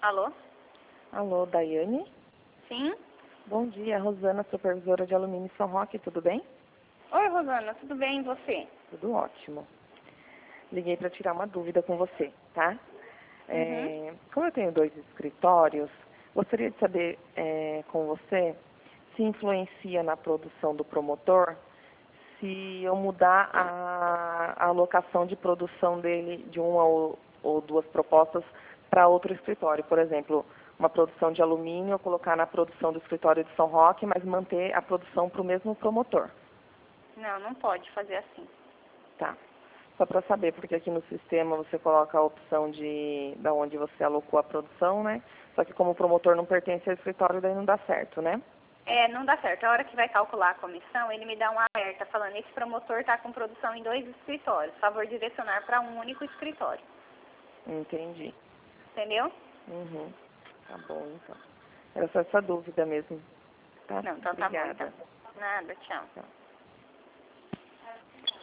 Alô? Alô, Daiane? Sim? Bom dia, Rosana, supervisora de alumínio São Roque, tudo bem? Oi, Rosana, tudo bem e você? Tudo ótimo. Liguei para tirar uma dúvida com você, tá? Como eu tenho 2 escritórios, gostaria de saber com você se influencia na produção do promotor se eu mudar a alocação de produção dele de uma ou 2 propostas para outro escritório. Por exemplo, uma produção de alumínio, eu colocar na produção do escritório de São Roque, mas manter a produção para o mesmo promotor. Não, não pode fazer assim. Tá. Só para saber, porque aqui no sistema você coloca a opção da onde você alocou a produção, né? Só que como o promotor não pertence ao escritório, daí não dá certo, né? Não dá certo. A hora que vai calcular a comissão, ele me dá um alerta falando esse promotor está com produção em 2 escritórios. Favor direcionar para um único escritório. Entendi. Entendeu? Uhum. Tá bom, então. Era só essa dúvida mesmo. Tá? Não, então Obrigada. tá bom, então. Nada, tchau. Tchau.